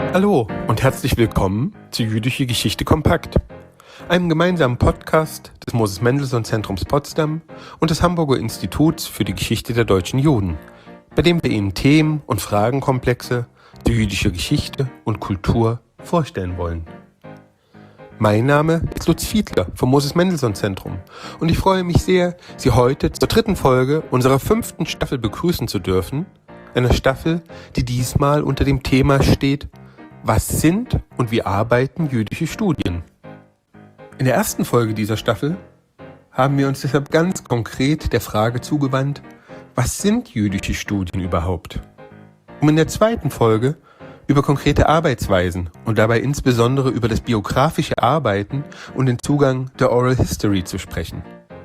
Hallo und herzlich willkommen zu Jüdische Geschichte kompakt, einem gemeinsamen Podcast des Moses-Mendelssohn-Zentrums Potsdam und des Hamburger Instituts für die Geschichte der deutschen Juden, bei dem wir Ihnen Themen und Fragenkomplexe der jüdischen Geschichte und Kultur vorstellen wollen. Mein Name ist Lutz Fiedler vom Moses-Mendelssohn-Zentrum und ich freue mich sehr, Sie heute zur 3. Folge unserer 5. Staffel begrüßen zu dürfen, einer Staffel, die diesmal unter dem Thema steht: Was sind und wie arbeiten jüdische Studien? In der ersten Folge dieser Staffel haben wir uns deshalb ganz konkret der Frage zugewandt: Was sind jüdische Studien überhaupt? Um in der 2. Folge über konkrete Arbeitsweisen und dabei insbesondere über das biografische Arbeiten und den Zugang der Oral History zu sprechen.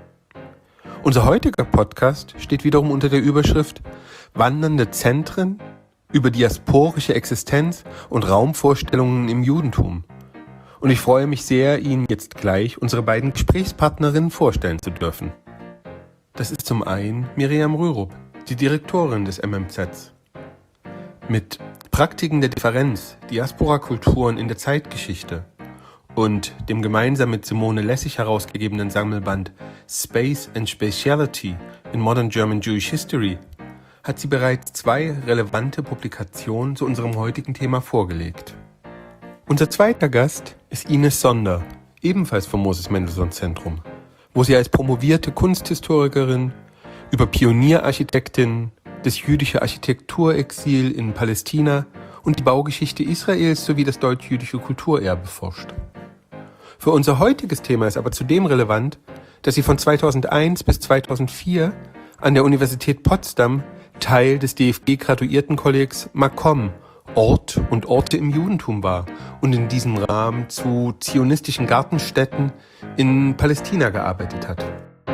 Unser heutiger Podcast steht wiederum unter der Überschrift Wandernde Zentren über diasporische Existenz und Raumvorstellungen im Judentum. Und ich freue mich sehr, Ihnen jetzt gleich unsere beiden Gesprächspartnerinnen vorstellen zu dürfen. Das ist zum einen Miriam Rürup, die Direktorin des MMZ. Mit Praktiken der Differenz, Diaspora-Kulturen in der Zeitgeschichte und dem gemeinsam mit Simone Lessig herausgegebenen Sammelband Space and Spatiality in Modern German Jewish History hat sie bereits 2 relevante Publikationen zu unserem heutigen Thema vorgelegt. Unser zweiter Gast ist Ines Sonder, ebenfalls vom Moses-Mendelssohn-Zentrum, wo sie als promovierte Kunsthistorikerin über Pionierarchitektin, das jüdische Architekturexil in Palästina und die Baugeschichte Israels sowie das deutsch-jüdische Kulturerbe forscht. Für unser heutiges Thema ist aber zudem relevant, dass sie von 2001 bis 2004 an der Universität Potsdam Teil des DFG-Graduiertenkollegs Makom, Ort und Orte im Judentum war und in diesem Rahmen zu zionistischen Gartenstätten in Palästina gearbeitet hat.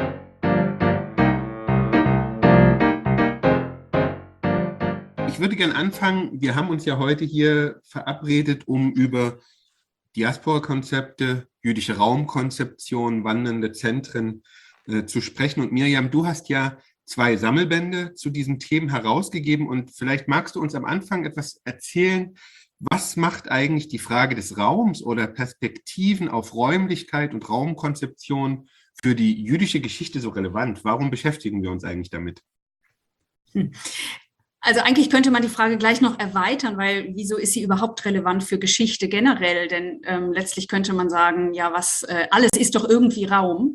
Ich würde gerne anfangen. Wir haben uns ja heute hier verabredet, um über Diaspora-Konzepte, jüdische Raumkonzeption, wandernde Zentren zu sprechen. Und Miriam, du hast ja 2 Sammelbände zu diesen Themen herausgegeben und vielleicht magst du uns am Anfang etwas erzählen, was macht eigentlich die Frage des Raums oder Perspektiven auf Räumlichkeit und Raumkonzeption für die jüdische Geschichte so relevant? Warum beschäftigen wir uns eigentlich damit? Also eigentlich könnte man die Frage gleich noch erweitern, weil wieso ist sie überhaupt relevant für Geschichte generell? Denn letztlich könnte man sagen, ja, alles ist doch irgendwie Raum,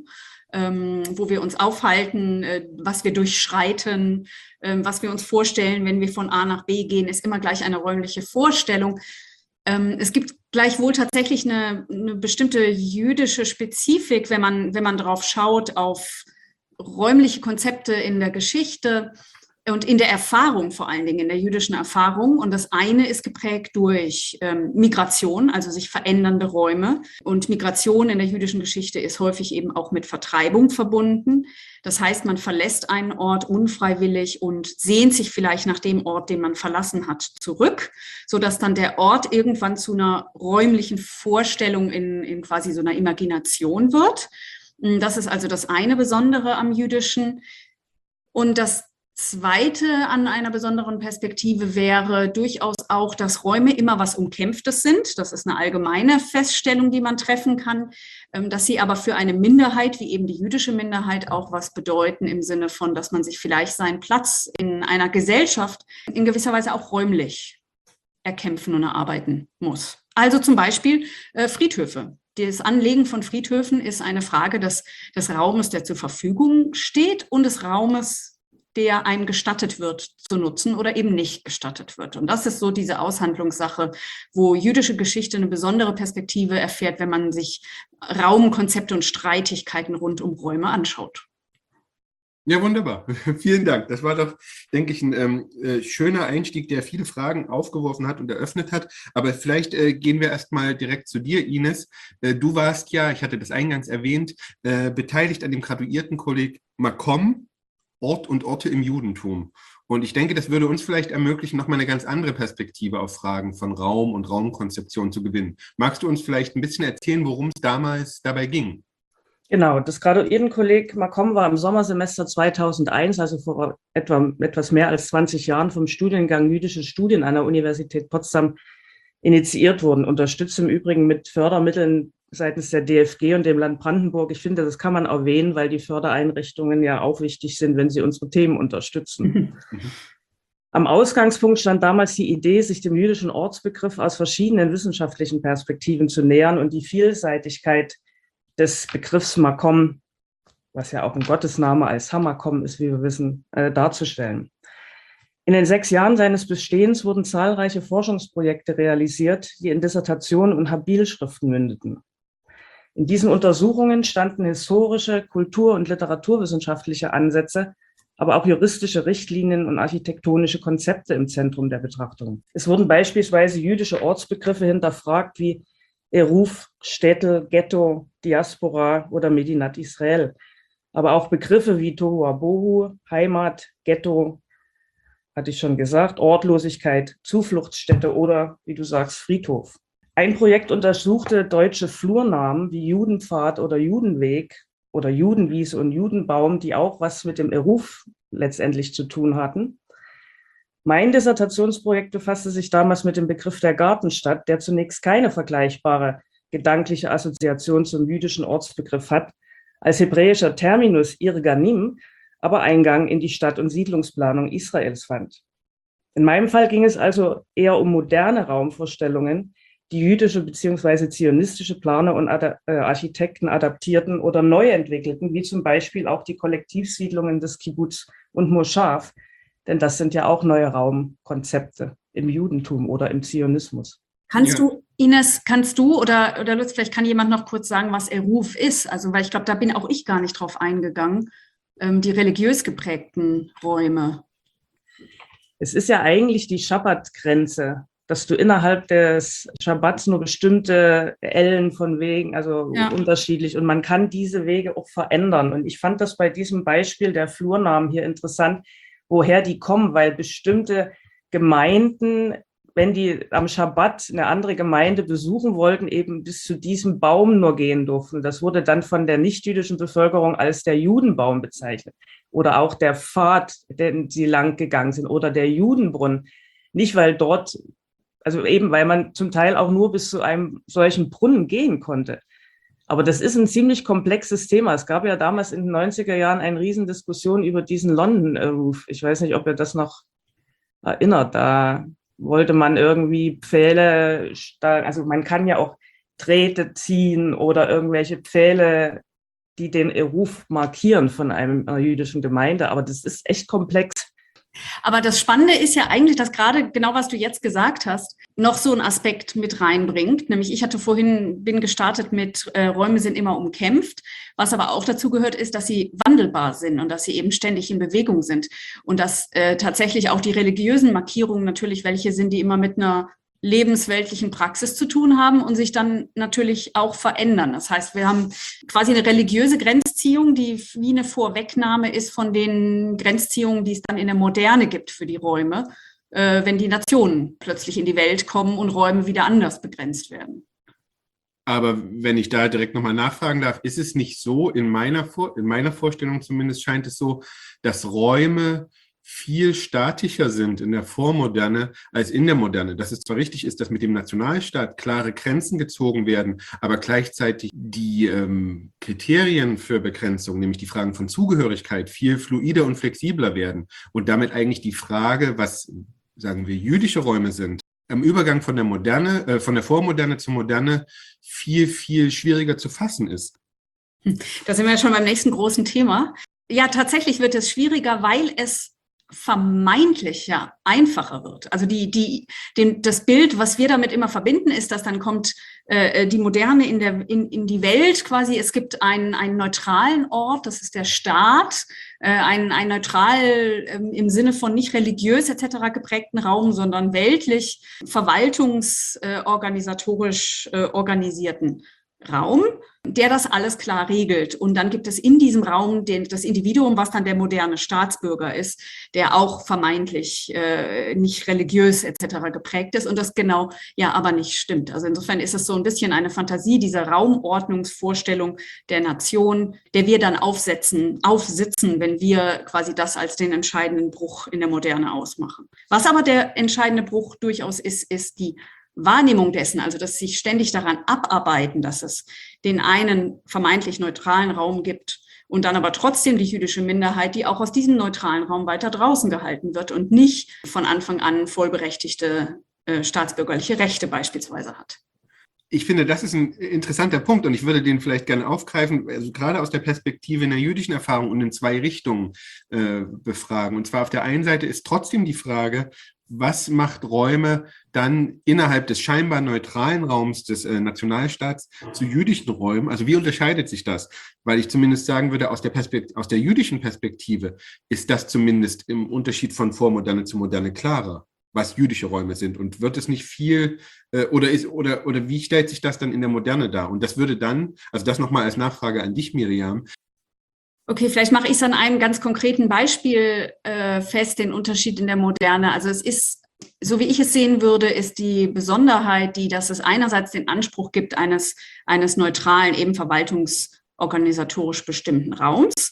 wo wir uns aufhalten, was wir durchschreiten, was wir uns vorstellen, wenn wir von A nach B gehen, ist immer gleich eine räumliche Vorstellung. Es gibt gleichwohl tatsächlich eine bestimmte jüdische Spezifik, wenn man drauf schaut, auf räumliche Konzepte in der Geschichte und in der Erfahrung, vor allen Dingen in der jüdischen Erfahrung. Und das eine ist geprägt durch Migration, also sich verändernde Räume. Und Migration in der jüdischen Geschichte ist häufig eben auch mit Vertreibung verbunden. Das heißt, man verlässt einen Ort unfreiwillig und sehnt sich vielleicht nach dem Ort, den man verlassen hat, zurück, sodass dann der Ort irgendwann zu einer räumlichen Vorstellung in quasi so einer Imagination wird. Das ist also das eine Besondere am Jüdischen. Und das Zweite an einer besonderen Perspektive wäre durchaus auch, dass Räume immer was Umkämpftes sind. Das ist eine allgemeine Feststellung, die man treffen kann, dass sie aber für eine Minderheit, wie eben die jüdische Minderheit, auch was bedeuten im Sinne von, dass man sich vielleicht seinen Platz in einer Gesellschaft in gewisser Weise auch räumlich erkämpfen und erarbeiten muss. Also zum Beispiel Friedhöfe. Das Anlegen von Friedhöfen ist eine Frage des Raumes, der zur Verfügung steht, und des Raumes, der einem gestattet wird zu nutzen oder eben nicht gestattet wird. Und das ist so diese Aushandlungssache, wo jüdische Geschichte eine besondere Perspektive erfährt, wenn man sich Raumkonzepte und Streitigkeiten rund um Räume anschaut. Ja, wunderbar. Vielen Dank. Das war doch, denke ich, ein schöner Einstieg, der viele Fragen aufgeworfen hat und eröffnet hat. Aber vielleicht gehen wir erstmal direkt zu dir, Ines. Du warst ja, ich hatte das eingangs erwähnt, beteiligt an dem Graduiertenkolleg Makom, Ort und Orte im Judentum. Und ich denke, das würde uns vielleicht ermöglichen, nochmal eine ganz andere Perspektive auf Fragen von Raum und Raumkonzeption zu gewinnen. Magst du uns vielleicht ein bisschen erzählen, worum es damals dabei ging? Genau, das Graduiertenkolleg Makom war im Sommersemester 2001, also vor etwas mehr als 20 Jahren, vom Studiengang Jüdische Studien an der Universität Potsdam initiiert wurden. Unterstützt im Übrigen mit Fördermitteln seitens der DFG und dem Land Brandenburg. Ich finde, das kann man erwähnen, weil die Fördereinrichtungen ja auch wichtig sind, wenn sie unsere Themen unterstützen. Am Ausgangspunkt stand damals die Idee, sich dem jüdischen Ortsbegriff aus verschiedenen wissenschaftlichen Perspektiven zu nähern und die Vielseitigkeit des Begriffs Makom, was ja auch ein Gottesname als Hamakom ist, wie wir wissen, darzustellen. In den 6 Jahren seines Bestehens wurden zahlreiche Forschungsprojekte realisiert, die in Dissertationen und Habilschriften mündeten. In diesen Untersuchungen standen historische, kultur- und literaturwissenschaftliche Ansätze, aber auch juristische Richtlinien und architektonische Konzepte im Zentrum der Betrachtung. Es wurden beispielsweise jüdische Ortsbegriffe hinterfragt wie Eruf, Städte, Ghetto, Diaspora oder Medinat Israel, aber auch Begriffe wie Tohu Wabohu, Heimat, Ghetto, hatte ich schon gesagt, Ortlosigkeit, Zufluchtsstätte oder, wie du sagst, Friedhof. Ein Projekt untersuchte deutsche Flurnamen wie Judenpfad oder Judenweg oder Judenwiese und Judenbaum, die auch was mit dem Eruf letztendlich zu tun hatten. Mein Dissertationsprojekt befasste sich damals mit dem Begriff der Gartenstadt, der zunächst keine vergleichbare gedankliche Assoziation zum jüdischen Ortsbegriff hat, als hebräischer Terminus Irganim aber Eingang in die Stadt- und Siedlungsplanung Israels fand. In meinem Fall ging es also eher um moderne Raumvorstellungen, die jüdische bzw. zionistische Planer und Architekten adaptierten oder neu entwickelten, wie zum Beispiel auch die Kollektivsiedlungen des Kibbutz und Moschav, denn das sind ja auch neue Raumkonzepte im Judentum oder im Zionismus. Kannst du, Ines, oder Lutz, vielleicht kann jemand noch kurz sagen, was Eruf ist? Also, weil ich glaube, da bin auch ich gar nicht drauf eingegangen, die religiös geprägten Räume. Es ist ja eigentlich die Schabbatgrenze, dass du innerhalb des Schabbats nur bestimmte Ellen von Wegen, also unterschiedlich, und man kann diese Wege auch verändern. Und ich fand das bei diesem Beispiel der Flurnamen hier interessant, woher die kommen, weil bestimmte Gemeinden, wenn die am Schabbat eine andere Gemeinde besuchen wollten, eben bis zu diesem Baum nur gehen durften. Das wurde dann von der nichtjüdischen Bevölkerung als der Judenbaum bezeichnet. Oder auch der Pfad, den sie lang gegangen sind, oder der Judenbrunnen. Nicht, weil dort, also eben, weil man zum Teil auch nur bis zu einem solchen Brunnen gehen konnte. Aber das ist ein ziemlich komplexes Thema. Es gab ja damals in den 90er Jahren eine Riesendiskussion über diesen London Roof. Ich weiß nicht, ob ihr das noch erinnert. Da wollte man irgendwie Pfähle, also man kann ja auch Drähte ziehen oder irgendwelche Pfähle, die den Eruf markieren von einer jüdischen Gemeinde. Aber das ist echt komplex. Aber das Spannende ist ja eigentlich, dass gerade genau, was du jetzt gesagt hast, noch so einen Aspekt mit reinbringt. Nämlich ich bin gestartet mit Räume sind immer umkämpft. Was aber auch dazu gehört, ist, dass sie wandelbar sind und dass sie eben ständig in Bewegung sind. Und dass tatsächlich auch die religiösen Markierungen natürlich welche sind, die immer mit einer lebensweltlichen Praxis zu tun haben und sich dann natürlich auch verändern. Das heißt, wir haben quasi eine religiöse Grenzziehung, die wie eine Vorwegnahme ist von den Grenzziehungen, die es dann in der Moderne gibt für die Räume, wenn die Nationen plötzlich in die Welt kommen und Räume wieder anders begrenzt werden. Aber wenn ich da direkt nochmal nachfragen darf, ist es nicht so, in meiner Vorstellung zumindest scheint es so, dass Räume viel statischer sind in der Vormoderne als in der Moderne. Dass es zwar richtig ist, dass mit dem Nationalstaat klare Grenzen gezogen werden, aber gleichzeitig die Kriterien für Begrenzung, nämlich die Fragen von Zugehörigkeit, viel fluider und flexibler werden und damit eigentlich die Frage, was, sagen wir, jüdische Räume sind, am Übergang von der Vormoderne zur Moderne viel, viel schwieriger zu fassen ist. Da sind wir ja schon beim nächsten großen Thema. Ja, tatsächlich wird es schwieriger, weil es vermeintlich ja einfacher wird. Also das Bild, was wir damit immer verbinden, ist, dass dann kommt die Moderne in die Welt quasi. Es gibt einen neutralen Ort, das ist der Staat, ein neutral im Sinne von nicht religiös etc. geprägten Raum, sondern weltlich, verwaltungsorganisatorisch organisierten Raum, der das alles klar regelt. Und dann gibt es in diesem Raum das Individuum, was dann der moderne Staatsbürger ist, der auch vermeintlich nicht religiös etc. geprägt ist und das genau ja aber nicht stimmt. Also insofern ist es so ein bisschen eine Fantasie, diese Raumordnungsvorstellung der Nation, der wir dann aufsitzen, wenn wir quasi das als den entscheidenden Bruch in der Moderne ausmachen. Was aber der entscheidende Bruch durchaus ist die Wahrnehmung dessen, also dass sich ständig daran abarbeiten, dass es den einen vermeintlich neutralen Raum gibt und dann aber trotzdem die jüdische Minderheit, die auch aus diesem neutralen Raum weiter draußen gehalten wird und nicht von Anfang an vollberechtigte staatsbürgerliche Rechte beispielsweise hat. Ich finde, das ist ein interessanter Punkt und ich würde den vielleicht gerne aufgreifen, also gerade aus der Perspektive einer jüdischen Erfahrung und in zwei Richtungen befragen. Und zwar auf der einen Seite ist trotzdem die Frage, was macht Räume dann innerhalb des scheinbar neutralen Raums des Nationalstaats zu jüdischen Räumen? Also wie unterscheidet sich das? Weil ich zumindest sagen würde, aus der jüdischen Perspektive ist das zumindest im Unterschied von Vormoderne zu Moderne klarer, was jüdische Räume sind. Und wird es nicht viel, oder wie stellt sich das dann in der Moderne dar? Und das würde dann, also das nochmal als Nachfrage an dich, Miriam. Okay, vielleicht mache ich es an einem ganz konkreten Beispiel fest, den Unterschied in der Moderne. Also es ist, so wie ich es sehen würde, ist die Besonderheit, dass es einerseits den Anspruch gibt eines neutralen, eben verwaltungsorganisatorisch bestimmten Raums.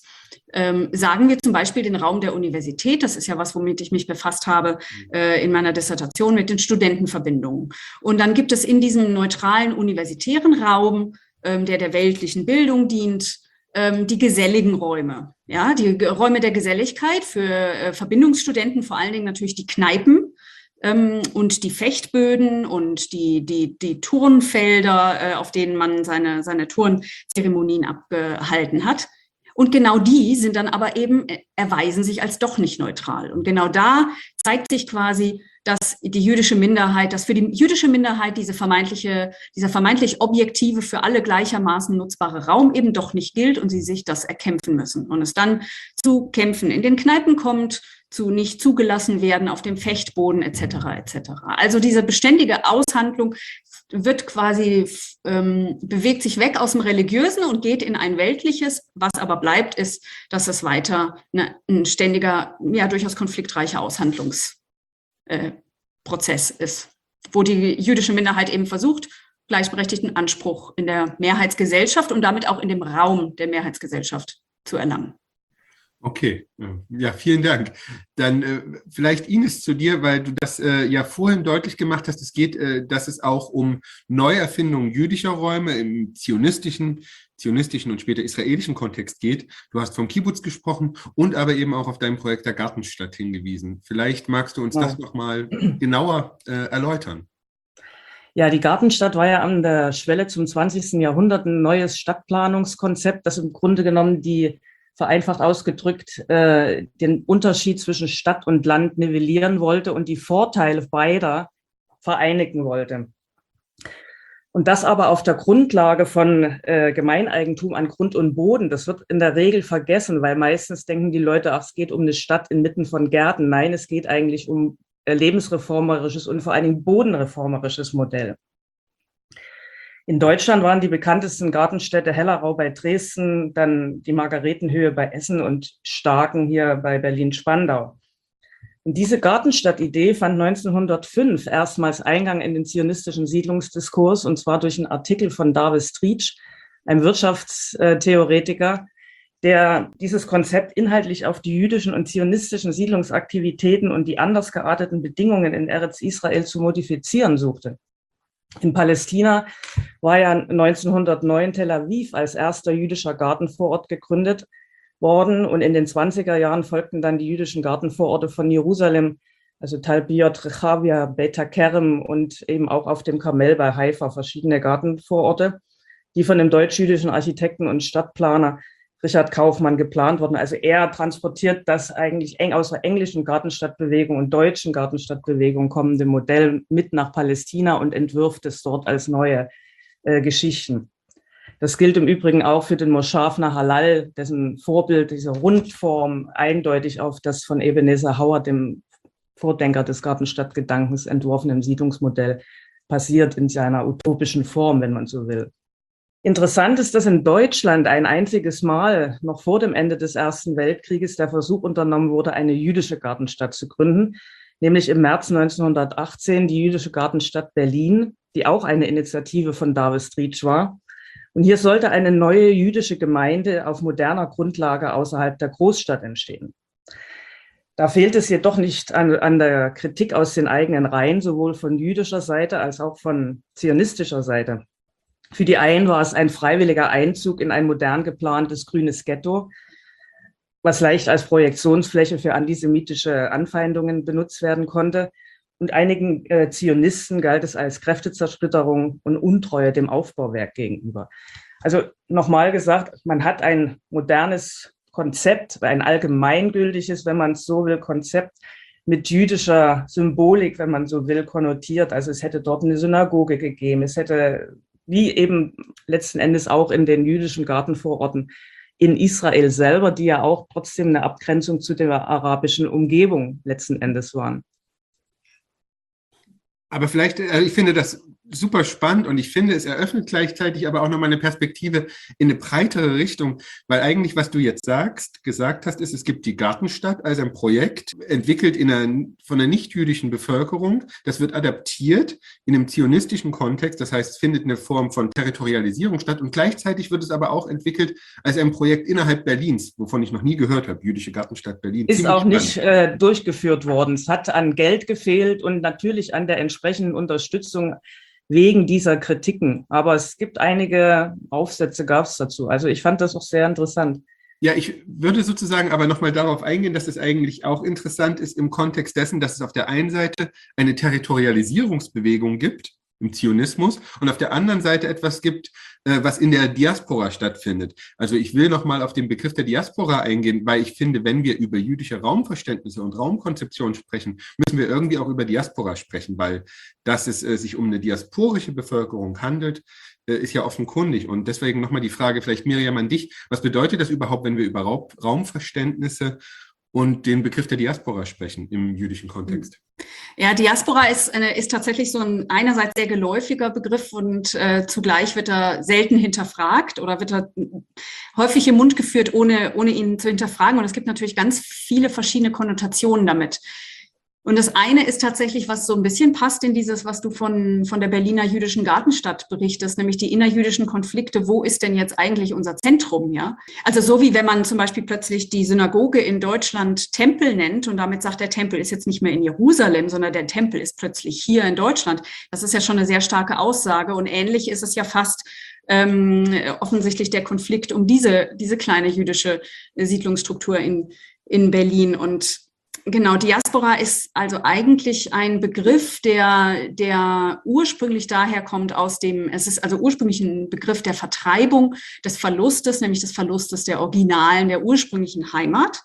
Sagen wir zum Beispiel den Raum der Universität, das ist ja was, womit ich mich befasst habe in meiner Dissertation mit den Studentenverbindungen. Und dann gibt es in diesem neutralen universitären Raum, der weltlichen Bildung dient, die geselligen Räume, ja, die Räume der Geselligkeit für Verbindungsstudenten, vor allen Dingen natürlich die Kneipen und die Fechtböden und die Turnfelder, auf denen man seine Turnzeremonien abgehalten hat. Und genau die sind dann aber eben, erweisen sich als doch nicht neutral. Und genau da zeigt sich quasi, dass die jüdische Minderheit, dass für die jüdische Minderheit dieser vermeintlich objektive, für alle gleichermaßen nutzbare Raum eben doch nicht gilt und sie sich das erkämpfen müssen. Und es dann zu Kämpfen in den Kneipen kommt, zu nicht zugelassen werden auf dem Fechtboden etc. etc. Also diese beständige Aushandlung wird quasi, bewegt sich weg aus dem Religiösen und geht in ein weltliches. Was aber bleibt, ist, dass es weiter ein ständiger, ja durchaus konfliktreicher Aushandlungsprozess ist, wo die jüdische Minderheit eben versucht, gleichberechtigten Anspruch in der Mehrheitsgesellschaft und damit auch in dem Raum der Mehrheitsgesellschaft zu erlangen. Okay, ja, vielen Dank. Dann vielleicht Ines zu dir, weil du das ja vorhin deutlich gemacht hast, dass es auch um Neuerfindungen jüdischer Räume im zionistischen und später israelischen Kontext geht. Du hast vom Kibbutz gesprochen und aber eben auch auf dein Projekt der Gartenstadt hingewiesen. Vielleicht magst du uns das nochmal genauer erläutern. Ja, die Gartenstadt war ja an der Schwelle zum 20. Jahrhundert ein neues Stadtplanungskonzept, das im Grunde genommen vereinfacht ausgedrückt, den Unterschied zwischen Stadt und Land nivellieren wollte und die Vorteile beider vereinigen wollte. Und das aber auf der Grundlage von Gemeineigentum an Grund und Boden. Das wird in der Regel vergessen, weil meistens denken die Leute, ach, es geht um eine Stadt inmitten von Gärten. Nein, es geht eigentlich um lebensreformerisches und vor allen Dingen bodenreformerisches Modell. In Deutschland waren die bekanntesten Gartenstädte Hellerau bei Dresden, dann die Margaretenhöhe bei Essen und Starken hier bei Berlin-Spandau. Und diese Gartenstadtidee fand 1905 erstmals Eingang in den zionistischen Siedlungsdiskurs, und zwar durch einen Artikel von David Strietsch, einem Wirtschaftstheoretiker, der dieses Konzept inhaltlich auf die jüdischen und zionistischen Siedlungsaktivitäten und die anders gearteten Bedingungen in Eretz Israel zu modifizieren suchte. In Palästina war ja 1909 Tel Aviv als erster jüdischer Gartenvorort gegründet worden und in den 20er Jahren folgten dann die jüdischen Gartenvororte von Jerusalem, also Talpiot, Rechavia, Beit HaKerem und eben auch auf dem Karmel bei Haifa verschiedene Gartenvororte, die von dem deutsch-jüdischen Architekten und Stadtplaner Richard Kaufmann geplant wurden. Also er transportiert das eigentlich aus der englischen Gartenstadtbewegung und deutschen Gartenstadtbewegung kommende Modell mit nach Palästina und entwirft es dort als neue Geschichten. Das gilt im Übrigen auch für den Moschav Nahalal, dessen Vorbild, diese Rundform, eindeutig auf das von Ebenezer Howard, dem Vordenker des Gartenstadtgedankens, entworfenen Siedlungsmodell basiert in seiner utopischen Form, wenn man so will. Interessant ist, dass in Deutschland ein einziges Mal, noch vor dem Ende des Ersten Weltkrieges, der Versuch unternommen wurde, eine jüdische Gartenstadt zu gründen, nämlich im März 1918 die jüdische Gartenstadt Berlin, die auch eine Initiative von David Strietsch war. Und hier sollte eine neue jüdische Gemeinde auf moderner Grundlage außerhalb der Großstadt entstehen. Da fehlt es jedoch nicht an der Kritik aus den eigenen Reihen, sowohl von jüdischer Seite als auch von zionistischer Seite. Für die einen war es ein freiwilliger Einzug in ein modern geplantes grünes Ghetto, was leicht als Projektionsfläche für antisemitische Anfeindungen benutzt werden konnte. Und einigen Zionisten galt es als Kräftezersplitterung und Untreue dem Aufbauwerk gegenüber. Also nochmal gesagt, man hat ein modernes Konzept, ein allgemeingültiges, wenn man es so will, Konzept mit jüdischer Symbolik, wenn man so will, konnotiert. Also es hätte dort eine Synagoge gegeben, es hätte, wie eben letzten Endes auch in den jüdischen Gartenvororten in Israel selber, die ja auch trotzdem eine Abgrenzung zu der arabischen Umgebung letzten Endes waren. Aber vielleicht, ich finde das super spannend und ich finde, es eröffnet gleichzeitig aber auch nochmal eine Perspektive in eine breitere Richtung, weil eigentlich, was du jetzt gesagt hast, ist, es gibt die Gartenstadt als ein Projekt, entwickelt von einer nicht-jüdischen Bevölkerung. Das wird adaptiert in einem zionistischen Kontext, das heißt, es findet eine Form von Territorialisierung statt und gleichzeitig wird es aber auch entwickelt als ein Projekt innerhalb Berlins, wovon ich noch nie gehört habe, jüdische Gartenstadt Berlin. Ist auch nicht durchgeführt worden. Es hat an Geld gefehlt und natürlich an der entsprechenden Unterstützung wegen dieser Kritiken. Aber es gibt einige Aufsätze, gab es dazu. Also ich fand das auch sehr interessant. Ja, ich würde sozusagen aber nochmal darauf eingehen, dass es eigentlich auch interessant ist im Kontext dessen, dass es auf der einen Seite eine Territorialisierungsbewegung gibt im Zionismus und auf der anderen Seite etwas gibt, was in der Diaspora stattfindet. Also ich will nochmal auf den Begriff der Diaspora eingehen, weil ich finde, wenn wir über jüdische Raumverständnisse und Raumkonzeption sprechen, müssen wir irgendwie auch über Diaspora sprechen, weil dass es sich um eine diasporische Bevölkerung handelt, ist ja offenkundig. Und deswegen nochmal die Frage, vielleicht Miriam an dich, was bedeutet das überhaupt, wenn wir über Raumverständnisse und den Begriff der Diaspora sprechen im jüdischen Kontext? Ja, Diaspora ist tatsächlich so ein einerseits sehr geläufiger Begriff und zugleich wird er selten hinterfragt oder wird er häufig im Mund geführt, ohne ihn zu hinterfragen. Und es gibt natürlich ganz viele verschiedene Konnotationen damit. Und das eine ist tatsächlich, was so ein bisschen passt in dieses, was du von der Berliner jüdischen Gartenstadt berichtest, nämlich die innerjüdischen Konflikte. Wo ist denn jetzt eigentlich unser Zentrum, ja? Also so wie wenn man zum Beispiel plötzlich die Synagoge in Deutschland Tempel nennt und damit sagt, der Tempel ist jetzt nicht mehr in Jerusalem, sondern der Tempel ist plötzlich hier in Deutschland. Das ist ja schon eine sehr starke Aussage und ähnlich ist es ja fast offensichtlich der Konflikt um diese kleine jüdische Siedlungsstruktur in Berlin. Und genau, Diaspora ist also eigentlich ein Begriff, der ursprünglich daher kommt es ist also ursprünglich ein Begriff der Vertreibung, des Verlustes, nämlich des Verlustes der originalen, der ursprünglichen Heimat,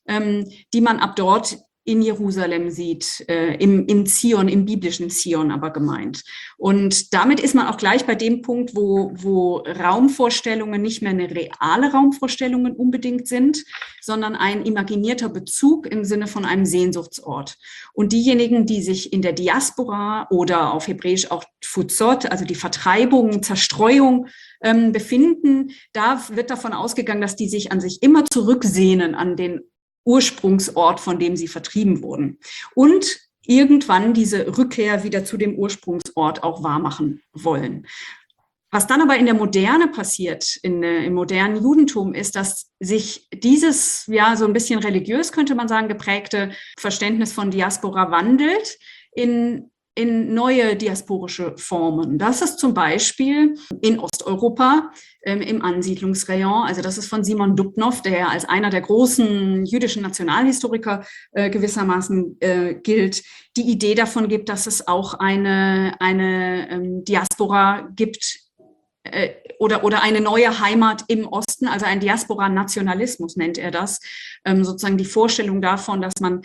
die man ab dort in Jerusalem sieht, im Zion, im biblischen Zion aber gemeint. Und damit ist man auch gleich bei dem Punkt, wo Raumvorstellungen nicht mehr eine reale Raumvorstellungen unbedingt sind, sondern ein imaginierter Bezug im Sinne von einem Sehnsuchtsort. Und diejenigen, die sich in der Diaspora oder auf Hebräisch auch Tfuzot, also die Vertreibung, Zerstreuung befinden, da wird davon ausgegangen, dass die sich an sich immer zurücksehnen an den Ursprungsort, von dem sie vertrieben wurden. Und irgendwann diese Rückkehr wieder zu dem Ursprungsort auch wahrmachen wollen. Was dann aber in der Moderne passiert, im modernen Judentum, ist, dass sich dieses, ja, so ein bisschen religiös, könnte man sagen, geprägte Verständnis von Diaspora wandelt in neue diasporische Formen. Das ist zum Beispiel in Osteuropa im Ansiedlungsrayon, also das ist von Simon Dubnow, der als einer der großen jüdischen Nationalhistoriker gewissermaßen gilt, die Idee davon gibt, dass es auch eine Diaspora gibt, oder eine neue Heimat im Osten, also ein Diaspora-Nationalismus nennt er das, sozusagen die Vorstellung davon, dass man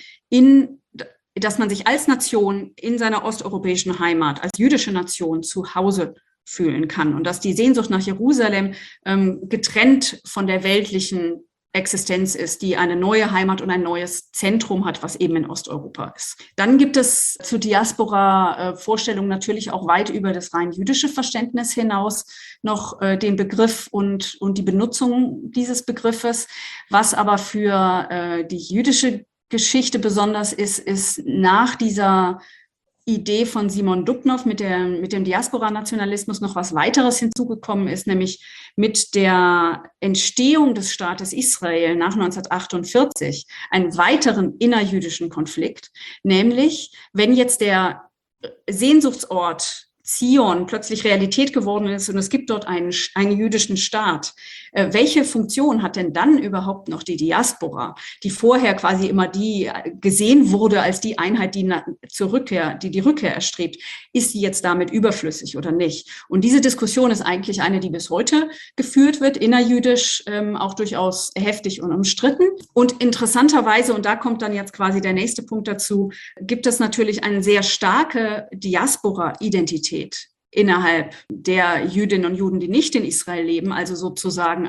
sich als Nation in seiner osteuropäischen Heimat, als jüdische Nation zu Hause fühlen kann und dass die Sehnsucht nach Jerusalem getrennt von der weltlichen Existenz ist, die eine neue Heimat und ein neues Zentrum hat, was eben in Osteuropa ist. Dann gibt es zu Diaspora Vorstellungen natürlich auch weit über das rein jüdische Verständnis hinaus noch den Begriff und die Benutzung dieses Begriffes. Was aber für die jüdische Geschichte besonders ist nach dieser Idee von Simon Dubnow mit dem Diaspora-Nationalismus noch was weiteres hinzugekommen ist, nämlich mit der Entstehung des Staates Israel nach 1948 einen weiteren innerjüdischen Konflikt, nämlich wenn jetzt der Sehnsuchtsort Zion plötzlich Realität geworden ist und es gibt dort einen jüdischen Staat. Welche Funktion hat denn dann überhaupt noch die Diaspora, die vorher quasi immer die gesehen wurde als die Einheit, die die Rückkehr erstrebt? Ist sie jetzt damit überflüssig oder nicht? Und diese Diskussion ist eigentlich eine, die bis heute geführt wird, innerjüdisch auch durchaus heftig und umstritten. Und interessanterweise, und da kommt dann jetzt quasi der nächste Punkt dazu, gibt es natürlich eine sehr starke Diaspora-Identität innerhalb der Jüdinnen und Juden, die nicht in Israel leben, also sozusagen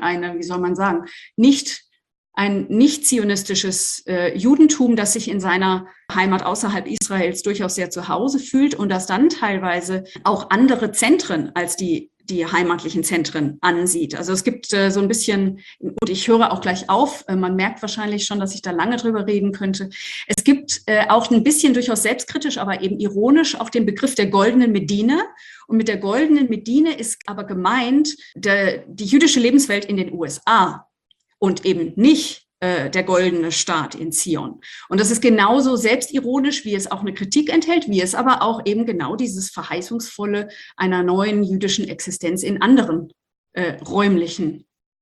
ein nicht zionistisches Judentum, das sich in seiner Heimat außerhalb Israels durchaus sehr zu Hause fühlt und das dann teilweise auch andere Zentren als die heimatlichen Zentren ansieht. Also es gibt so ein bisschen, und ich höre auch gleich auf, man merkt wahrscheinlich schon, dass ich da lange drüber reden könnte. Es gibt auch ein bisschen durchaus selbstkritisch, aber eben ironisch auch den Begriff der goldenen Medine. Und mit der goldenen Medine ist aber gemeint die jüdische Lebenswelt in den USA und eben nicht der goldene Staat in Zion. Und das ist genauso selbstironisch, wie es auch eine Kritik enthält, wie es aber auch eben genau dieses Verheißungsvolle einer neuen jüdischen Existenz in anderen räumlichen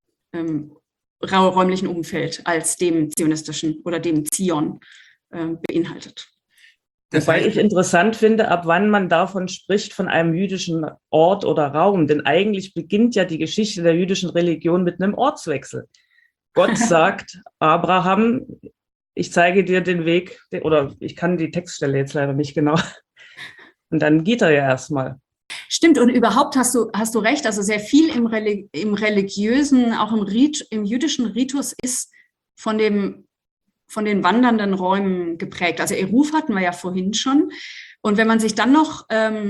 Umfeld als dem zionistischen oder dem Zion beinhaltet. Wobei ich interessant finde, ab wann man davon spricht, von einem jüdischen Ort oder Raum. Denn eigentlich beginnt ja die Geschichte der jüdischen Religion mit einem Ortswechsel. Gott sagt, Abraham, ich zeige dir den Weg, oder ich kann die Textstelle jetzt leider nicht genau. Und dann geht er ja erstmal. Stimmt, und überhaupt hast du recht, also sehr viel im religiösen, auch im jüdischen Ritus ist von den wandernden Räumen geprägt. Also Eruf hatten wir ja vorhin schon. Und wenn man sich dann noch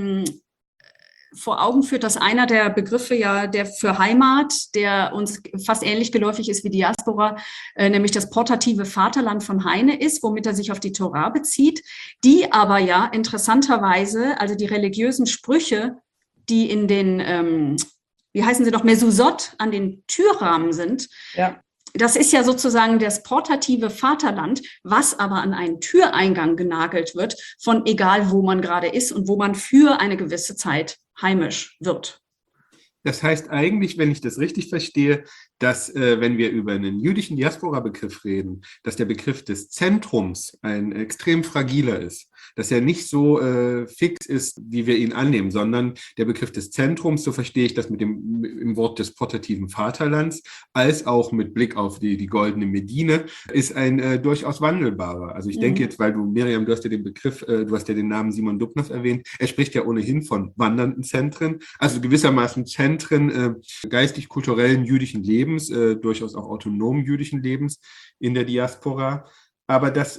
vor Augen führt, dass einer der Begriffe ja der für Heimat, der uns fast ähnlich geläufig ist wie Diaspora, nämlich das portative Vaterland von Heine ist, womit er sich auf die Tora bezieht, die aber ja interessanterweise, also die religiösen Sprüche, die in den, wie heißen sie noch, Mezuzot an den Türrahmen sind, ja. Das ist ja sozusagen das portative Vaterland, was aber an einen Türeingang genagelt wird, von egal wo man gerade ist und wo man für eine gewisse Zeit heimisch wird. Das heißt eigentlich, wenn ich das richtig verstehe, dass, wenn wir über einen jüdischen Diaspora-Begriff reden, dass der Begriff des Zentrums ein extrem fragiler ist, dass er nicht so fix ist, wie wir ihn annehmen, sondern der Begriff des Zentrums, so verstehe ich das im Wort des portativen Vaterlands, als auch mit Blick auf die goldene Medine, ist ein durchaus wandelbarer. Also ich denke jetzt, weil Miriam, du hast ja den Begriff, du hast ja den Namen Simon Dubnow erwähnt, er spricht ja ohnehin von wandernden Zentren, also gewissermaßen Zentren geistig-kulturellen jüdischen Lebens, durchaus auch autonomen jüdischen Lebens in der Diaspora. Aber das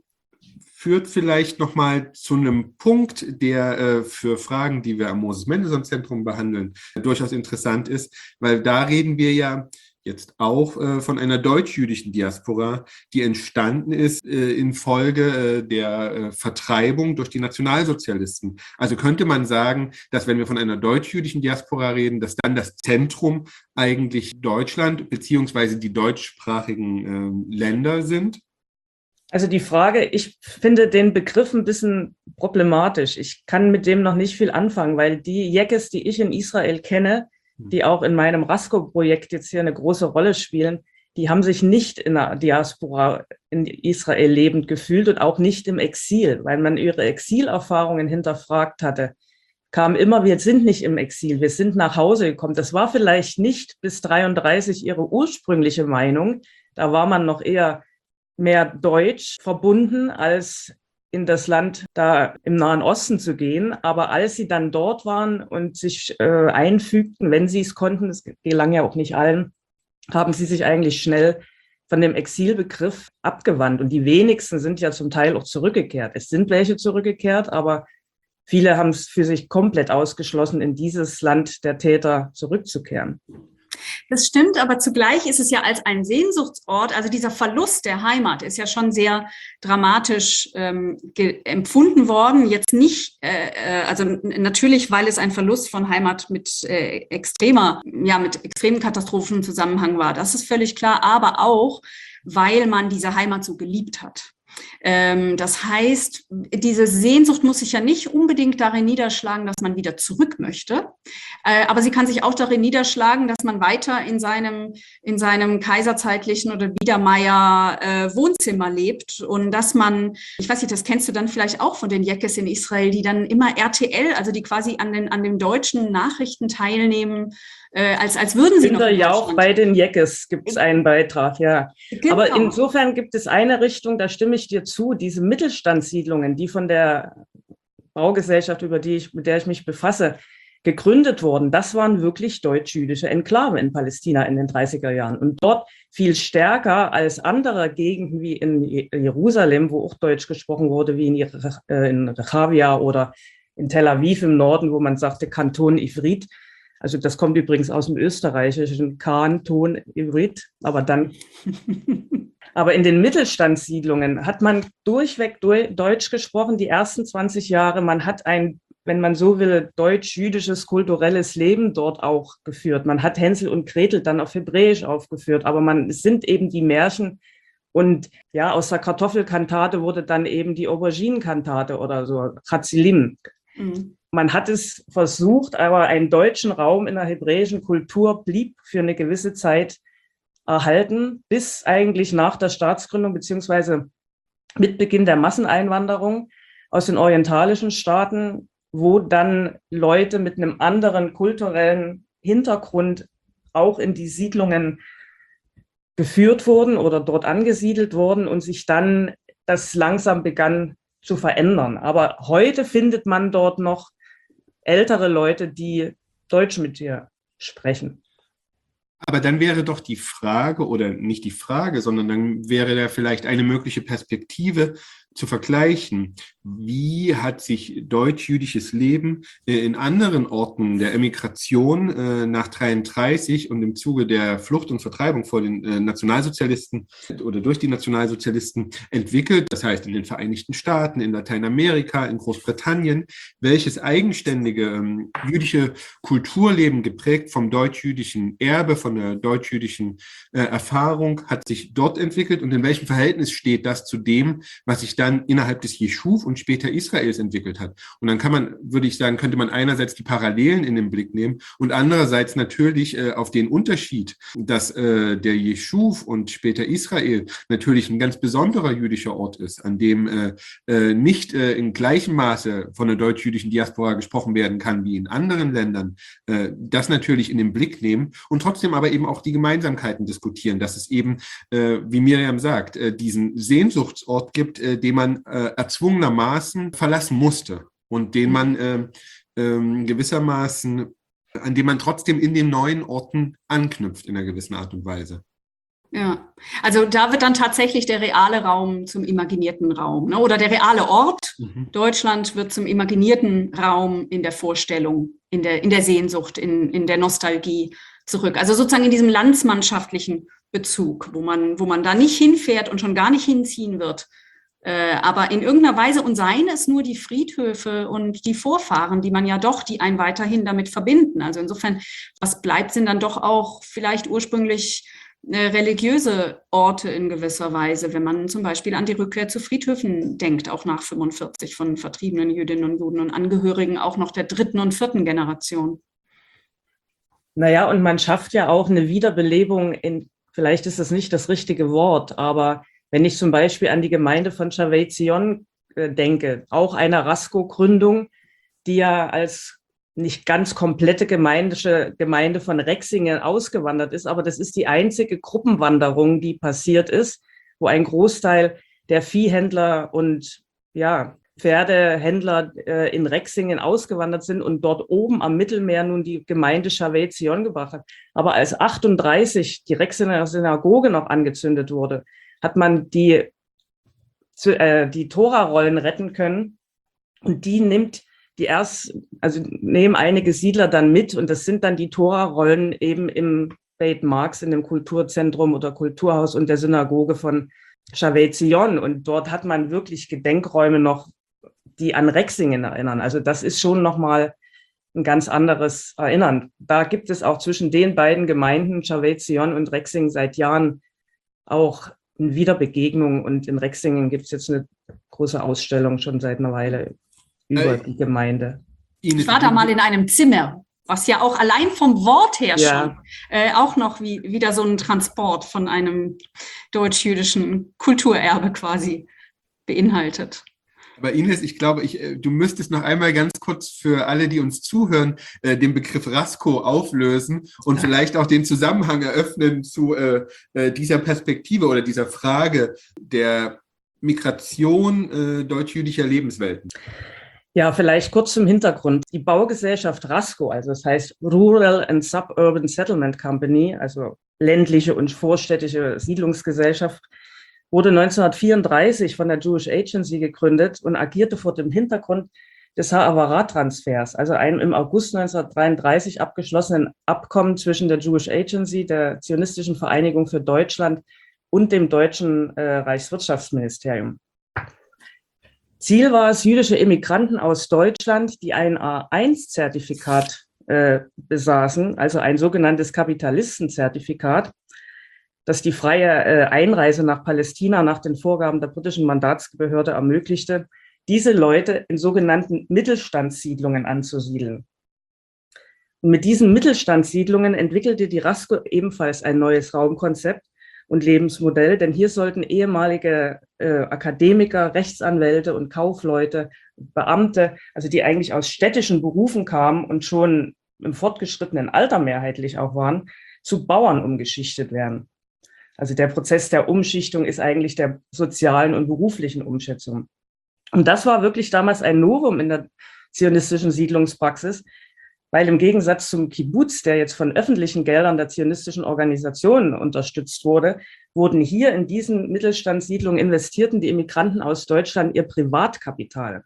führt vielleicht nochmal zu einem Punkt, der für Fragen, die wir am Moses-Mendelssohn-Zentrum behandeln, durchaus interessant ist, weil da reden wir ja jetzt auch von einer deutsch-jüdischen Diaspora, die entstanden ist infolge der Vertreibung durch die Nationalsozialisten. Also könnte man sagen, dass wenn wir von einer deutsch-jüdischen Diaspora reden, dass dann das Zentrum eigentlich Deutschland beziehungsweise die deutschsprachigen Länder sind? Also die Frage, ich finde den Begriff ein bisschen problematisch. Ich kann mit dem noch nicht viel anfangen, weil die Jekes, die ich in Israel kenne, die auch in meinem Rasko-Projekt jetzt hier eine große Rolle spielen, die haben sich nicht in der Diaspora in Israel lebend gefühlt und auch nicht im Exil, weil man ihre Exilerfahrungen hinterfragt hatte. Kam immer, wir sind nicht im Exil, wir sind nach Hause gekommen. Das war vielleicht nicht bis 1933 ihre ursprüngliche Meinung. Da war man noch eher mehr deutsch verbunden, als in das Land da im Nahen Osten zu gehen. Aber als sie dann dort waren und sich einfügten, wenn sie es konnten, das gelang ja auch nicht allen, haben sie sich eigentlich schnell von dem Exilbegriff abgewandt. Und die wenigsten sind ja zum Teil auch zurückgekehrt. Es sind welche zurückgekehrt, aber viele haben es für sich komplett ausgeschlossen, in dieses Land der Täter zurückzukehren. Das stimmt, aber zugleich ist es ja als ein Sehnsuchtsort, also dieser Verlust der Heimat ist ja schon sehr dramatisch empfunden worden. Jetzt nicht, also natürlich, weil es ein Verlust von Heimat mit extremen Katastrophen im Zusammenhang war. Das ist völlig klar, aber auch, weil man diese Heimat so geliebt hat. Das heißt, diese Sehnsucht muss sich ja nicht unbedingt darin niederschlagen, dass man wieder zurück möchte, aber sie kann sich auch darin niederschlagen, dass man weiter in seinem kaiserzeitlichen oder Biedermeier Wohnzimmer lebt und dass man, ich weiß nicht, das kennst du dann vielleicht auch von den Jekes in Israel, die dann immer RTL, also die quasi an den deutschen Nachrichten teilnehmen, als würden sie noch in ja auch bei den Jekes gibt es einen Beitrag, ja. Genau. Aber insofern gibt es eine Richtung, da stimme ich dir zu, diese Mittelstandssiedlungen, die von der Baugesellschaft, mit der ich mich befasse, gegründet wurden, das waren wirklich deutsch-jüdische Enklaven in Palästina in den 30er Jahren. Und dort viel stärker als andere Gegenden wie in Jerusalem, wo auch Deutsch gesprochen wurde, wie in Rechavia oder in Tel Aviv im Norden, wo man sagte Kanton Ivrit. Also das kommt übrigens aus dem österreichischen Kanton Ivrit, aber in den Mittelstandssiedlungen hat man durchweg Deutsch gesprochen, die ersten 20 Jahre. Man hat ein, wenn man so will, deutsch-jüdisches kulturelles Leben dort auch geführt. Man hat Hänsel und Gretel dann auf Hebräisch aufgeführt, aber es sind eben die Märchen. Und ja, aus der Kartoffelkantate wurde dann eben die Auberginenkantate oder so, Chazilim. Mhm. Man hat es versucht, aber einen deutschen Raum in der hebräischen Kultur blieb für eine gewisse Zeit erhalten, bis eigentlich nach der Staatsgründung beziehungsweise mit Beginn der Masseneinwanderung aus den orientalischen Staaten, wo dann Leute mit einem anderen kulturellen Hintergrund auch in die Siedlungen geführt wurden oder dort angesiedelt wurden und sich dann das langsam begann zu verändern. Aber heute findet man dort noch ältere Leute, die Deutsch mit dir sprechen. Aber dann wäre doch die Frage, oder nicht die Frage, sondern dann wäre da vielleicht eine mögliche Perspektive zu vergleichen. Wie hat sich deutsch-jüdisches Leben in anderen Orten der Emigration nach 1933 und im Zuge der Flucht und Vertreibung vor den Nationalsozialisten oder durch die Nationalsozialisten entwickelt? Das heißt, in den Vereinigten Staaten, in Lateinamerika, in Großbritannien, welches eigenständige jüdische Kulturleben geprägt vom deutsch-jüdischen Erbe, von der deutsch-jüdischen Erfahrung hat sich dort entwickelt und in welchem Verhältnis steht das zu dem, was sich dann innerhalb des Jeschuv und später Israels entwickelt hat. Und dann könnte man einerseits die Parallelen in den Blick nehmen und andererseits natürlich auf den Unterschied, dass der Jeschuv und später Israel natürlich ein ganz besonderer jüdischer Ort ist, an dem nicht in gleichem Maße von der deutsch-jüdischen Diaspora gesprochen werden kann wie in anderen Ländern, das natürlich in den Blick nehmen und trotzdem aber eben auch die Gemeinsamkeiten diskutieren, dass es eben, wie Miriam sagt, diesen Sehnsuchtsort gibt, den man erzwungenermaßen verlassen musste und den man gewissermaßen, an dem man trotzdem in den neuen Orten anknüpft in einer gewissen Art und Weise. Ja, also da wird dann tatsächlich der reale Raum zum imaginierten Raum, ne? Oder der reale Ort. Deutschland wird zum imaginierten Raum in der Vorstellung, in der Sehnsucht, in der Nostalgie zurück. Also sozusagen in diesem landsmannschaftlichen Bezug, wo man da nicht hinfährt und schon gar nicht hinziehen wird. Aber in irgendeiner Weise, und seien es nur die Friedhöfe und die Vorfahren, die einen weiterhin damit verbinden. Also insofern, was bleibt, sind dann doch auch vielleicht ursprünglich religiöse Orte in gewisser Weise, wenn man zum Beispiel an die Rückkehr zu Friedhöfen denkt, auch nach 1945 von vertriebenen Jüdinnen und Juden und Angehörigen auch noch der 3. und 4. Generation. Naja, und man schafft ja auch eine Wiederbelebung vielleicht ist das nicht das richtige Wort, aber wenn ich zum Beispiel an die Gemeinde von Shavei Zion denke, auch eine Rasko-Gründung, die ja als nicht ganz komplette Gemeinde von Rexingen ausgewandert ist, aber das ist die einzige Gruppenwanderung, die passiert ist, wo ein Großteil der Viehhändler und Pferdehändler in Rexingen ausgewandert sind und dort oben am Mittelmeer nun die Gemeinde Shavei Zion gebracht hat. Aber als 1938 die Rexinger Synagoge noch angezündet wurde, hat man die Tora-Rollen retten können und die nehmen einige Siedler dann mit und das sind dann die Tora-Rollen eben im Beit Marx in dem Kulturzentrum oder Kulturhaus und der Synagoge von Shavei Zion. Und dort hat man wirklich Gedenkräume noch, die an Rexingen erinnern. Also das ist schon nochmal ein ganz anderes Erinnern. Da gibt es auch zwischen den beiden Gemeinden, Shavei Zion und Rexingen, seit Jahren auch eine Wiederbegegnung. Und in Rexingen gibt es jetzt eine große Ausstellung schon seit einer Weile über die Gemeinde. Ich war da mal in einem Zimmer, was ja auch allein vom Wort her schon auch noch wieder so ein Transport von einem deutsch-jüdischen Kulturerbe quasi beinhaltet. Aber Ines, ich glaube, du müsstest noch einmal ganz kurz für alle, die uns zuhören, den Begriff Rasko auflösen und vielleicht auch den Zusammenhang eröffnen zu dieser Perspektive oder dieser Frage der Migration deutsch-jüdischer Lebenswelten. Ja, vielleicht kurz zum Hintergrund. Die Baugesellschaft Rasko, also das heißt Rural and Suburban Settlement Company, also ländliche und vorstädtische Siedlungsgesellschaft, wurde 1934 von der Jewish Agency gegründet und agierte vor dem Hintergrund des Ha'avara-Transfers, also einem im August 1933 abgeschlossenen Abkommen zwischen der Jewish Agency, der Zionistischen Vereinigung für Deutschland und dem deutschen Reichswirtschaftsministerium. Ziel war es, jüdische Immigranten aus Deutschland, die ein A1-Zertifikat besaßen, also ein sogenanntes Kapitalistenzertifikat, das die freie Einreise nach Palästina nach den Vorgaben der britischen Mandatsbehörde ermöglichte, diese Leute in sogenannten Mittelstandssiedlungen anzusiedeln. Und mit diesen Mittelstandssiedlungen entwickelte die Rasko ebenfalls ein neues Raumkonzept und Lebensmodell, denn hier sollten ehemalige Akademiker, Rechtsanwälte und Kaufleute, Beamte, also die eigentlich aus städtischen Berufen kamen und schon im fortgeschrittenen Alter mehrheitlich auch waren, zu Bauern umgeschichtet werden. Also der Prozess der Umschichtung ist eigentlich der sozialen und beruflichen Umschätzung. Und das war wirklich damals ein Novum in der zionistischen Siedlungspraxis, weil im Gegensatz zum Kibbuz, der jetzt von öffentlichen Geldern der zionistischen Organisationen unterstützt wurde, wurden hier in diesen Mittelstandssiedlungen investierten die Immigranten aus Deutschland ihr Privatkapital.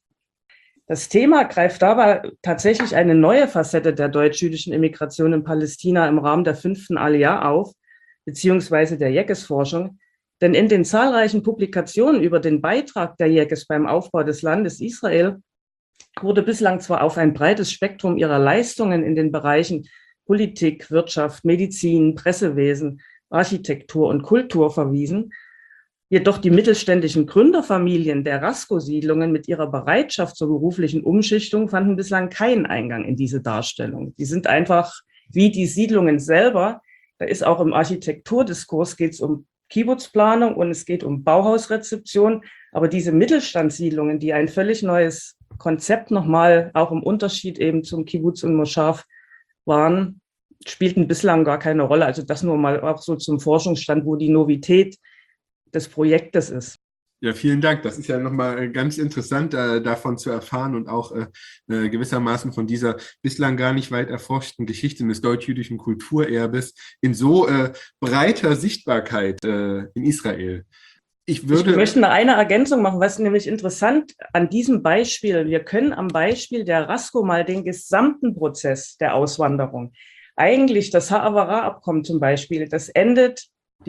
Das Thema greift dabei tatsächlich eine neue Facette der deutsch-jüdischen Immigration in Palästina im Rahmen der 5. Aliyah auf, beziehungsweise der Jekes-Forschung. Denn in den zahlreichen Publikationen über den Beitrag der Jekes beim Aufbau des Landes Israel wurde bislang zwar auf ein breites Spektrum ihrer Leistungen in den Bereichen Politik, Wirtschaft, Medizin, Pressewesen, Architektur und Kultur verwiesen, jedoch die mittelständischen Gründerfamilien der Rasko-Siedlungen mit ihrer Bereitschaft zur beruflichen Umschichtung fanden bislang keinen Eingang in diese Darstellung. Die sind einfach wie die Siedlungen selber. Da ist auch im Architekturdiskurs geht es um Kibbuzplanung und es geht um Bauhausrezeption. Aber diese Mittelstandssiedlungen, die ein völlig neues Konzept nochmal, auch im Unterschied eben zum Kibbuz und Moschaf waren, spielten bislang gar keine Rolle. Also das nur mal auch so zum Forschungsstand, wo die Novität des Projektes ist. Ja, vielen Dank. Das ist ja nochmal ganz interessant, davon zu erfahren und auch gewissermaßen von dieser bislang gar nicht weit erforschten Geschichte des deutsch-jüdischen Kulturerbes in so breiter Sichtbarkeit in Israel. Ich möchte noch eine Ergänzung machen, was nämlich interessant an diesem Beispiel, wir können am Beispiel der Rasko mal den gesamten Prozess der Auswanderung, eigentlich das Ha'avara-Abkommen zum Beispiel, das endet,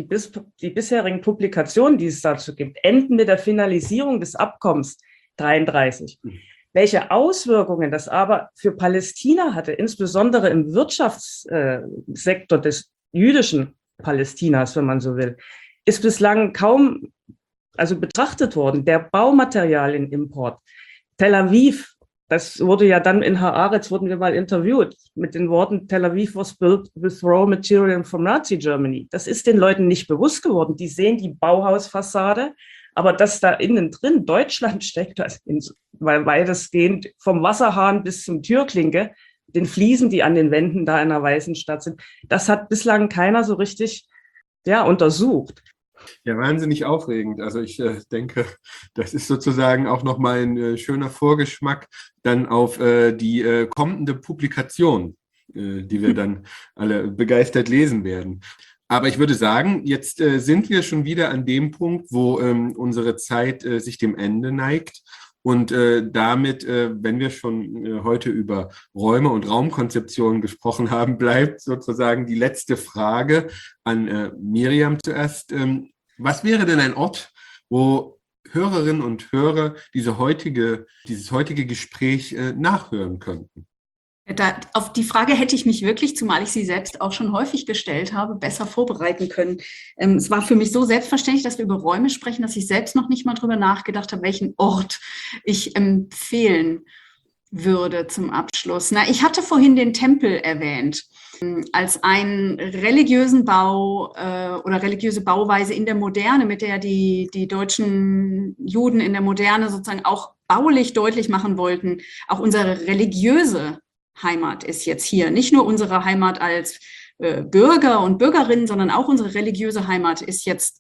die bisherigen Publikationen, die es dazu gibt, enden mit der Finalisierung des Abkommens 33. Welche Auswirkungen das aber für Palästina hatte, insbesondere im Wirtschaftssektor des jüdischen Palästinas, wenn man so will, ist bislang kaum betrachtet worden. Der Baumaterialienimport. Tel Aviv, das wurde ja dann in Haaretz, wurden wir mal interviewt mit den Worten, Tel Aviv was built with raw material from Nazi Germany. Das ist den Leuten nicht bewusst geworden. Die sehen die Bauhausfassade, aber dass da innen drin Deutschland steckt, weil weitestgehend vom Wasserhahn bis zum Türklinke, den Fliesen, die an den Wänden da in der Weißen Stadt sind, das hat bislang keiner so richtig untersucht. Ja, wahnsinnig aufregend. Also ich denke, das ist sozusagen auch nochmal ein schöner Vorgeschmack dann auf die kommende Publikation, die wir dann alle begeistert lesen werden. Aber ich würde sagen, jetzt sind wir schon wieder an dem Punkt, wo unsere Zeit sich dem Ende neigt. Und damit, wenn wir schon heute über Räume und Raumkonzeption gesprochen haben, bleibt sozusagen die letzte Frage an Miriam zuerst. Was wäre denn ein Ort, wo Hörerinnen und Hörer dieses heutige Gespräch nachhören könnten? Auf die Frage hätte ich mich wirklich, zumal ich sie selbst auch schon häufig gestellt habe, besser vorbereiten können. Es war für mich so selbstverständlich, dass wir über Räume sprechen, dass ich selbst noch nicht mal drüber nachgedacht habe, welchen Ort ich empfehlen würde zum Abschluss. Ich hatte vorhin den Tempel erwähnt als einen religiösen Bau oder religiöse Bauweise in der Moderne, mit der die deutschen Juden in der Moderne sozusagen auch baulich deutlich machen wollten, auch unsere religiöse Heimat ist jetzt hier. Nicht nur unsere Heimat als Bürger und Bürgerinnen, sondern auch unsere religiöse Heimat ist jetzt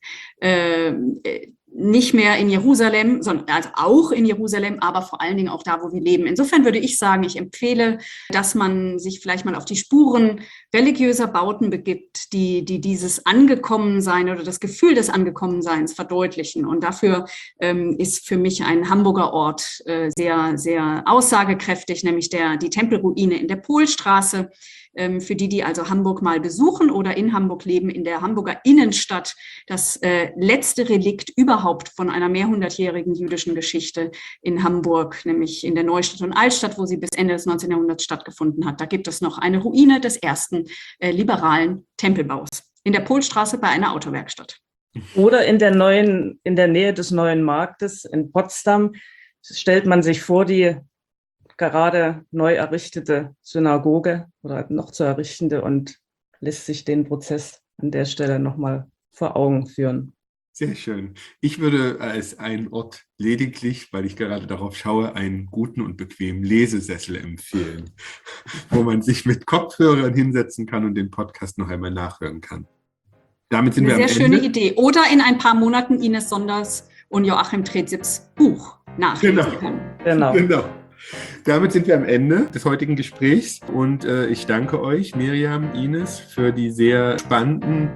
nicht mehr in Jerusalem, sondern also auch in Jerusalem, aber vor allen Dingen auch da, wo wir leben. Insofern würde ich sagen, ich empfehle, dass man sich vielleicht mal auf die Spuren religiöser Bauten begibt, die dieses Angekommensein oder das Gefühl des Angekommenseins verdeutlichen. Und dafür ist für mich ein Hamburger Ort sehr, sehr aussagekräftig, nämlich die Tempelruine in der Polstraße. Für die also Hamburg mal besuchen oder in Hamburg leben, in der Hamburger Innenstadt, das letzte Relikt überhaupt von einer mehrhundertjährigen jüdischen Geschichte in Hamburg, nämlich in der Neustadt und Altstadt, wo sie bis Ende des 19. Jahrhunderts stattgefunden hat. Da gibt es noch eine Ruine des ersten liberalen Tempelbaus in der Polstraße bei einer Autowerkstatt. Oder in der Nähe des Neuen Marktes in Potsdam stellt man sich vor, die gerade neu errichtete Synagoge oder noch zu errichtende und lässt sich den Prozess an der Stelle nochmal vor Augen führen. Sehr schön. Ich würde als einen Ort lediglich, weil ich gerade darauf schaue, einen guten und bequemen Lesesessel empfehlen, wo man sich mit Kopfhörern hinsetzen kann und den Podcast noch einmal nachhören kann. Damit sind wir am Ende. Eine sehr schöne Idee. Oder in ein paar Monaten Ines Sonders und Joachim Trezips Buch nachlesen können. Genau. Damit sind wir am Ende des heutigen Gesprächs und ich danke euch, Miriam, Ines, für die sehr spannenden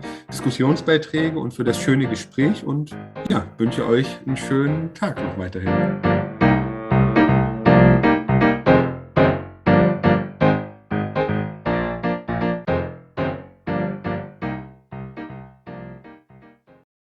Diskussionsbeiträge und für das schöne Gespräch und wünsche euch einen schönen Tag noch weiterhin.